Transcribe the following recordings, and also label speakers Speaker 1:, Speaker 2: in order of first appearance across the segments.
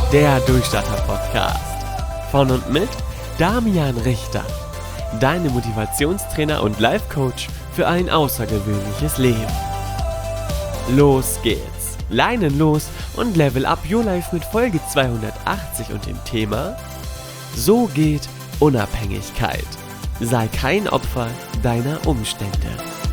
Speaker 1: Der Durchstarter-Podcast. Von und mit Damian Richter. Deine Motivationstrainer und Life-Coach für ein außergewöhnliches Leben. Los geht's. Leinen los und level up your life mit Folge 280 und dem Thema: So geht Unabhängigkeit. Sei kein Opfer deiner Umstände.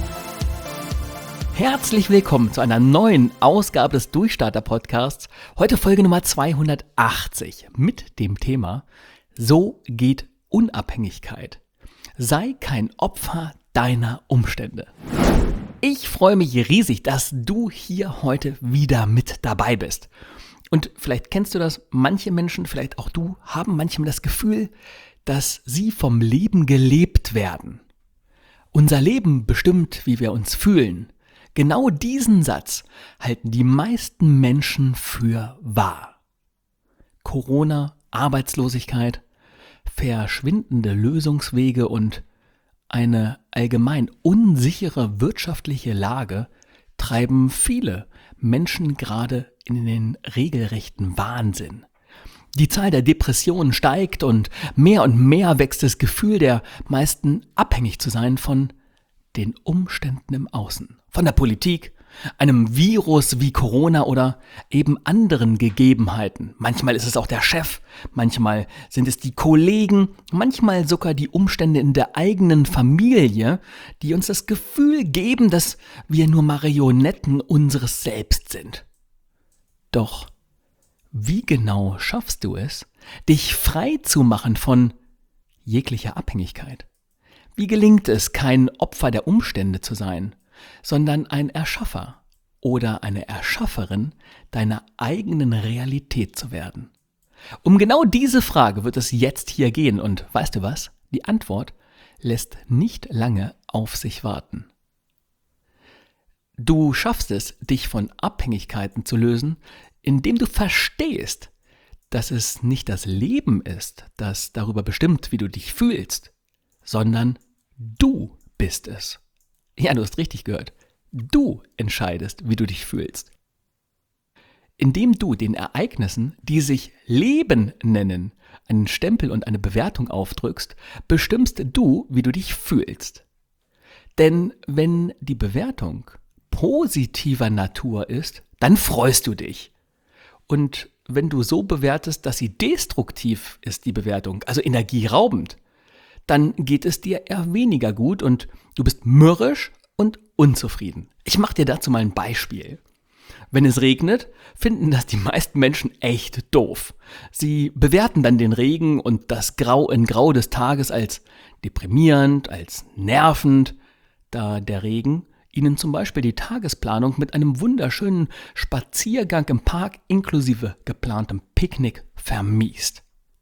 Speaker 2: Herzlich willkommen zu einer neuen Ausgabe des Durchstarter-Podcasts. Heute Folge Nummer 280 mit dem Thema: So geht Unabhängigkeit. Sei kein Opfer deiner Umstände. Ich freue mich riesig, dass du hier heute wieder mit dabei bist. Und vielleicht kennst du das, manche Menschen, vielleicht auch du, haben manchmal das Gefühl, dass sie vom Leben gelebt werden. Unser Leben bestimmt, wie wir uns fühlen. Genau diesen Satz halten die meisten Menschen für wahr. Corona, Arbeitslosigkeit, verschwindende Lösungswege und eine allgemein unsichere wirtschaftliche Lage treiben viele Menschen gerade in den regelrechten Wahnsinn. Die Zahl der Depressionen steigt und mehr wächst das Gefühl der meisten, abhängig zu sein von den Umständen im Außen. Von der Politik, einem Virus wie Corona oder eben anderen Gegebenheiten. Manchmal ist es auch der Chef, manchmal sind es die Kollegen, manchmal sogar die Umstände in der eigenen Familie, die uns das Gefühl geben, dass wir nur Marionetten unseres Selbst sind. Doch wie genau schaffst du es, dich frei zu machen von jeglicher Abhängigkeit? Wie gelingt es, kein Opfer der Umstände zu sein, sondern ein Erschaffer oder eine Erschafferin deiner eigenen Realität zu werden? Um genau diese Frage wird es jetzt hier gehen und weißt du was? Die Antwort lässt nicht lange auf sich warten. Du schaffst es, dich von Abhängigkeiten zu lösen, indem du verstehst, dass es nicht das Leben ist, das darüber bestimmt, wie du dich fühlst, sondern du bist es. Ja, du hast richtig gehört. Du entscheidest, wie du dich fühlst. Indem du den Ereignissen, die sich Leben nennen, einen Stempel und eine Bewertung aufdrückst, bestimmst du, wie du dich fühlst. Denn wenn die Bewertung positiver Natur ist, dann freust du dich. Und wenn du so bewertest, dass sie destruktiv ist, die Bewertung, also energieraubend, dann geht es dir eher weniger gut und du bist mürrisch und unzufrieden. Ich mache dir dazu mal ein Beispiel. Wenn es regnet, finden das die meisten Menschen echt doof. Sie bewerten dann den Regen und das Grau in Grau des Tages als deprimierend, als nervend, da der Regen ihnen zum Beispiel die Tagesplanung mit einem wunderschönen Spaziergang im Park inklusive geplantem Picknick vermiest.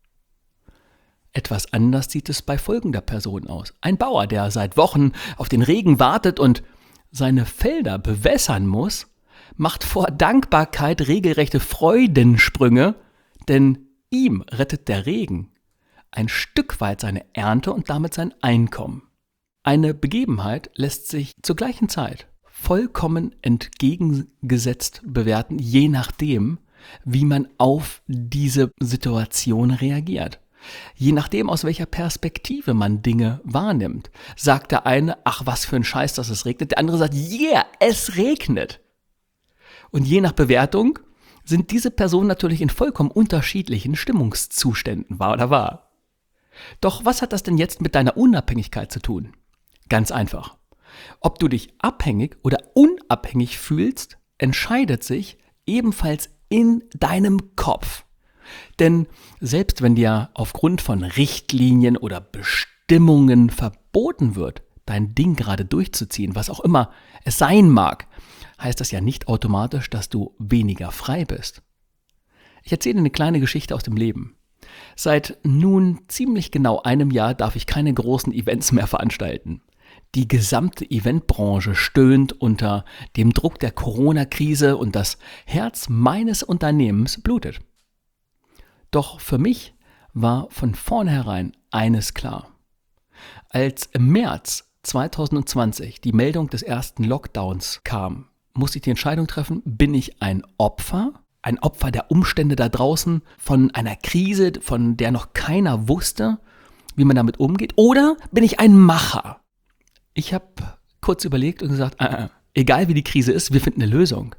Speaker 2: Etwas anders sieht es bei folgender Person aus. Ein Bauer, der seit Wochen auf den Regen wartet und seine Felder bewässern muss, macht vor Dankbarkeit regelrechte Freudensprünge, denn ihm rettet der Regen ein Stück weit seine Ernte und damit sein Einkommen. Eine Begebenheit lässt sich zur gleichen Zeit vollkommen entgegengesetzt bewerten, je nachdem, wie man auf diese Situation reagiert. Je nachdem, aus welcher Perspektive man Dinge wahrnimmt. Sagt der eine, ach was für ein Scheiß, dass es regnet. Der andere sagt, yeah, es regnet. Und je nach Bewertung sind diese Personen natürlich in vollkommen unterschiedlichen Stimmungszuständen, wahr oder wahr. Doch was hat das denn jetzt mit deiner Unabhängigkeit zu tun? Ganz einfach. Ob du dich abhängig oder unabhängig fühlst, entscheidet sich ebenfalls in deinem Kopf. Denn selbst wenn dir aufgrund von Richtlinien oder Bestimmungen verboten wird, dein Ding gerade durchzuziehen, was auch immer es sein mag, heißt das ja nicht automatisch, dass du weniger frei bist. Ich erzähle eine kleine Geschichte aus dem Leben. Seit nun ziemlich genau einem Jahr darf ich keine großen Events mehr veranstalten. Die gesamte Eventbranche stöhnt unter dem Druck der Corona-Krise und das Herz meines Unternehmens blutet. Doch für mich war von vornherein eines klar. Als im März 2020 die Meldung des ersten Lockdowns kam, musste ich die Entscheidung treffen, bin ich ein Opfer ein Opfer der Umstände da draußen, von einer Krise, von der noch keiner wusste, wie man damit umgeht? Oder bin ich ein Macher? Ich habe kurz überlegt und gesagt, egal wie die Krise ist, wir finden eine Lösung.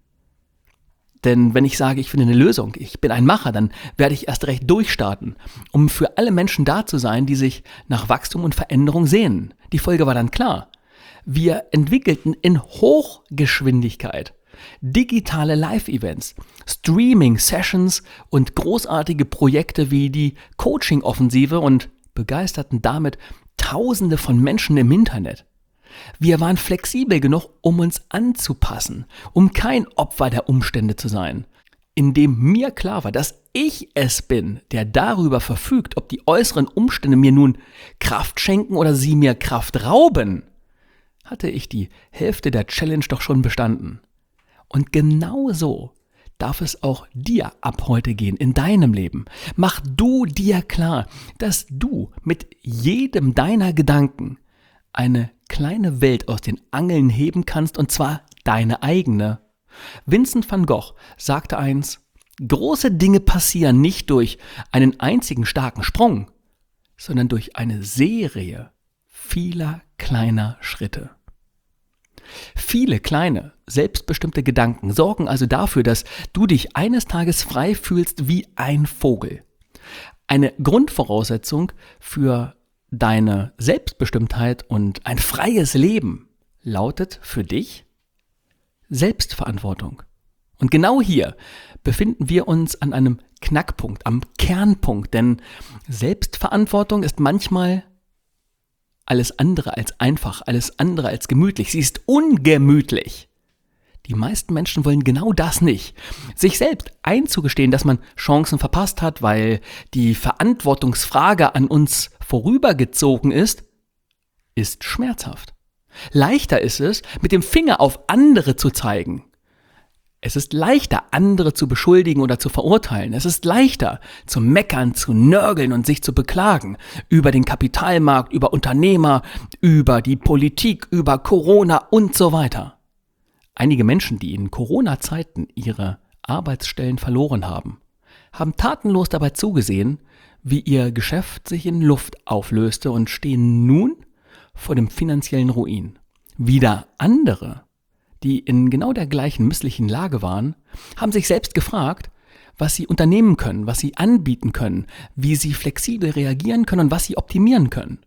Speaker 2: Denn wenn ich sage, ich finde eine Lösung, ich bin ein Macher, dann werde ich erst recht durchstarten, um für alle Menschen da zu sein, die sich nach Wachstum und Veränderung sehnen. Die Folge war dann klar. Wir entwickelten in Hochgeschwindigkeit digitale Live-Events, Streaming-Sessions und großartige Projekte wie die Coaching-Offensive und begeisterten damit Tausende von Menschen im Internet. Wir waren flexibel genug, um uns anzupassen, um kein Opfer der Umstände zu sein. Indem mir klar war, dass ich es bin, der darüber verfügt, ob die äußeren Umstände mir nun Kraft schenken oder sie mir Kraft rauben, hatte ich die Hälfte der Challenge doch schon bestanden. Und genau so darf es auch dir ab heute gehen in deinem Leben. Mach du dir klar, dass du mit jedem deiner Gedanken eine kleine Welt aus den Angeln heben kannst, und zwar deine eigene. Vincent van Gogh sagte einst, große Dinge passieren nicht durch einen einzigen starken Sprung, sondern durch eine Serie vieler kleiner Schritte. Viele kleine, selbstbestimmte Gedanken sorgen also dafür, dass du dich eines Tages frei fühlst wie ein Vogel. Eine Grundvoraussetzung für deine Selbstbestimmtheit und ein freies Leben lautet für dich Selbstverantwortung. Und genau hier befinden wir uns an einem Knackpunkt, am Kernpunkt, denn Selbstverantwortung ist manchmal alles andere als einfach, alles andere als gemütlich. Sie ist ungemütlich. Die meisten Menschen wollen genau das nicht. Sich selbst einzugestehen, dass man Chancen verpasst hat, weil die Verantwortungsfrage an uns vorübergezogen ist schmerzhaft. Leichter ist es, mit dem Finger auf andere zu zeigen. Es ist leichter, andere zu beschuldigen oder zu verurteilen. Es ist leichter, zu meckern, zu nörgeln und sich zu beklagen über den Kapitalmarkt, über Unternehmer, über die Politik, über Corona und so weiter. Einige Menschen, die in Corona-Zeiten ihre Arbeitsstellen verloren haben, haben tatenlos dabei zugesehen, wie ihr Geschäft sich in Luft auflöste und stehen nun vor dem finanziellen Ruin. Wieder andere, die in genau der gleichen misslichen Lage waren, haben sich selbst gefragt, was sie unternehmen können, was sie anbieten können, wie sie flexibel reagieren können und was sie optimieren können.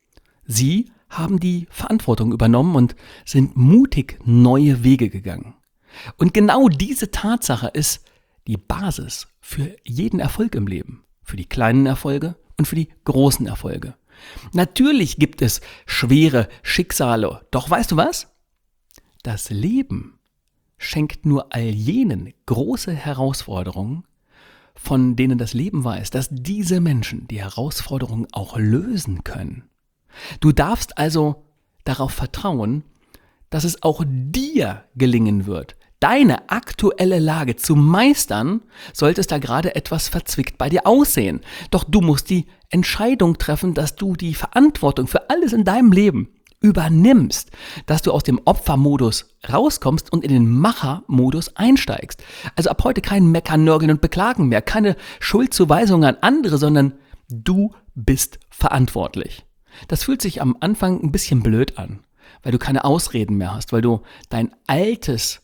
Speaker 2: Sie haben die Verantwortung übernommen und sind mutig neue Wege gegangen. Und genau diese Tatsache ist die Basis für jeden Erfolg im Leben, für die kleinen Erfolge und für die großen Erfolge. Natürlich gibt es schwere Schicksale, doch weißt du was? Das Leben schenkt nur all jenen große Herausforderungen, von denen das Leben weiß, dass diese Menschen die Herausforderungen auch lösen können. Du darfst also darauf vertrauen, dass es auch dir gelingen wird, deine aktuelle Lage zu meistern, sollte es da gerade etwas verzwickt bei dir aussehen. Doch du musst die Entscheidung treffen, dass du die Verantwortung für alles in deinem Leben übernimmst, dass du aus dem Opfermodus rauskommst und in den Machermodus einsteigst. Also ab heute kein Meckern, Nörgeln und Beklagen mehr, keine Schuldzuweisung an andere, sondern du bist verantwortlich. Das fühlt sich am Anfang ein bisschen blöd an, weil du keine Ausreden mehr hast, weil du dein altes,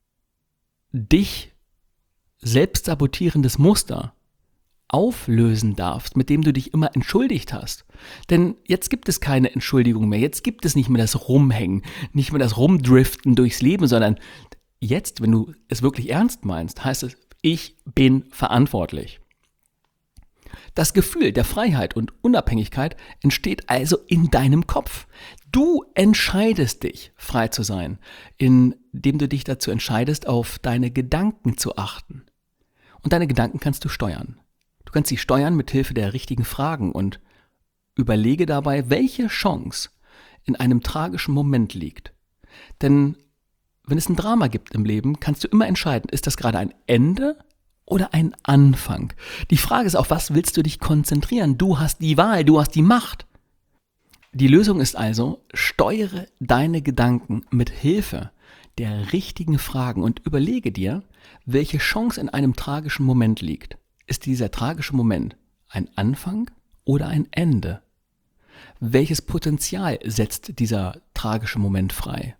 Speaker 2: dich selbst sabotierendes Muster auflösen darfst, mit dem du dich immer entschuldigt hast. Denn jetzt gibt es keine Entschuldigung mehr, jetzt gibt es nicht mehr das Rumhängen, nicht mehr das Rumdriften durchs Leben, sondern jetzt, wenn du es wirklich ernst meinst, heißt es, ich bin verantwortlich. Das Gefühl der Freiheit und Unabhängigkeit entsteht also in deinem Kopf. Du entscheidest dich, frei zu sein, indem du dich dazu entscheidest, auf deine Gedanken zu achten. Und deine Gedanken kannst du steuern. Du kannst sie steuern mit Hilfe der richtigen Fragen und überlege dabei, welche Chance in einem tragischen Moment liegt. Denn wenn es ein Drama gibt im Leben, kannst du immer entscheiden, ist das gerade ein Ende oder ein Anfang? Die Frage ist, auf was willst du dich konzentrieren? Du hast die Wahl, du hast die Macht. Die Lösung ist also, steuere deine Gedanken mit Hilfe der richtigen Fragen und überlege dir, welche Chance in einem tragischen Moment liegt. Ist dieser tragische Moment ein Anfang oder ein Ende? Welches Potenzial setzt dieser tragische Moment frei?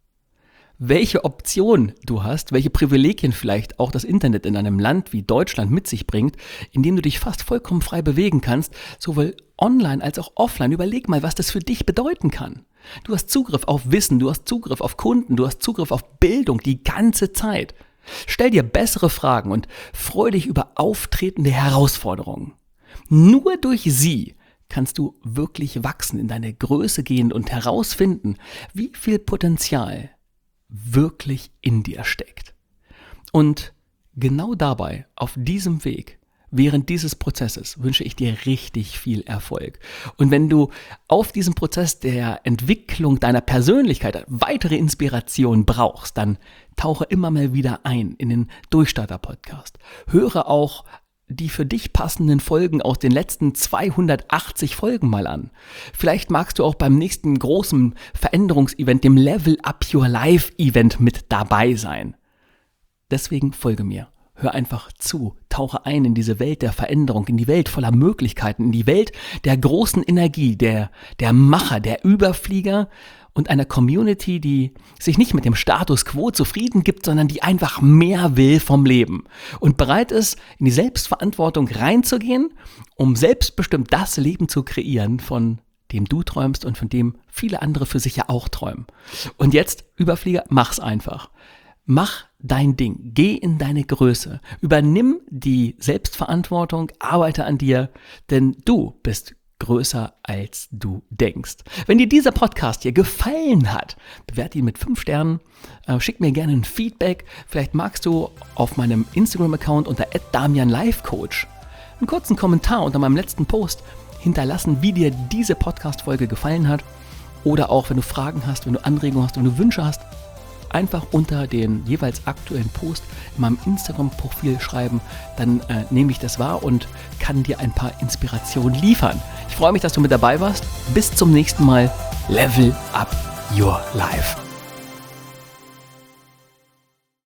Speaker 2: Welche Option du hast, welche Privilegien vielleicht auch das Internet in einem Land wie Deutschland mit sich bringt, in dem du dich fast vollkommen frei bewegen kannst, sowohl online als auch offline. Überleg mal, was das für dich bedeuten kann. Du hast Zugriff auf Wissen, du hast Zugriff auf Kunden, du hast Zugriff auf Bildung die ganze Zeit. Stell dir bessere Fragen und freu dich über auftretende Herausforderungen. Nur durch sie kannst du wirklich wachsen, in deine Größe gehen und herausfinden, wie viel Potenzial wirklich in dir steckt. Und genau dabei, auf diesem Weg, während dieses Prozesses, wünsche ich dir richtig viel Erfolg. Und wenn du auf diesem Prozess der Entwicklung deiner Persönlichkeit weitere Inspiration brauchst, dann tauche immer mal wieder ein in den Durchstarter-Podcast. Höre auch die für dich passenden Folgen aus den letzten 280 Folgen mal an. Vielleicht magst du auch beim nächsten großen Veränderungsevent, dem Level Up Your Life Event mit dabei sein. Deswegen folge mir. Hör einfach zu, tauche ein in diese Welt der Veränderung, in die Welt voller Möglichkeiten, in die Welt der großen Energie, der Macher, der Überflieger und einer Community, die sich nicht mit dem Status quo zufrieden gibt, sondern die einfach mehr will vom Leben und bereit ist, in die Selbstverantwortung reinzugehen, um selbstbestimmt das Leben zu kreieren, von dem du träumst und von dem viele andere für sich ja auch träumen. Und jetzt, Überflieger, mach's einfach. Mach dein Ding, geh in deine Größe, übernimm die Selbstverantwortung, arbeite an dir, denn du bist größer als du denkst. Wenn dir dieser Podcast hier gefallen hat, bewerte ihn mit 5 Sternen, schick mir gerne ein Feedback, vielleicht magst du auf meinem Instagram-Account unter @DamianLifeCoach einen kurzen Kommentar unter meinem letzten Post hinterlassen, wie dir diese Podcast-Folge gefallen hat, oder auch, wenn du Fragen hast, wenn du Anregungen hast, wenn du Wünsche hast, einfach unter den jeweils aktuellen Post in meinem Instagram-Profil schreiben, dann nehme ich das wahr und kann dir ein paar Inspirationen liefern. Ich freue mich, dass du mit dabei warst. Bis zum nächsten Mal. Level Up Your Life.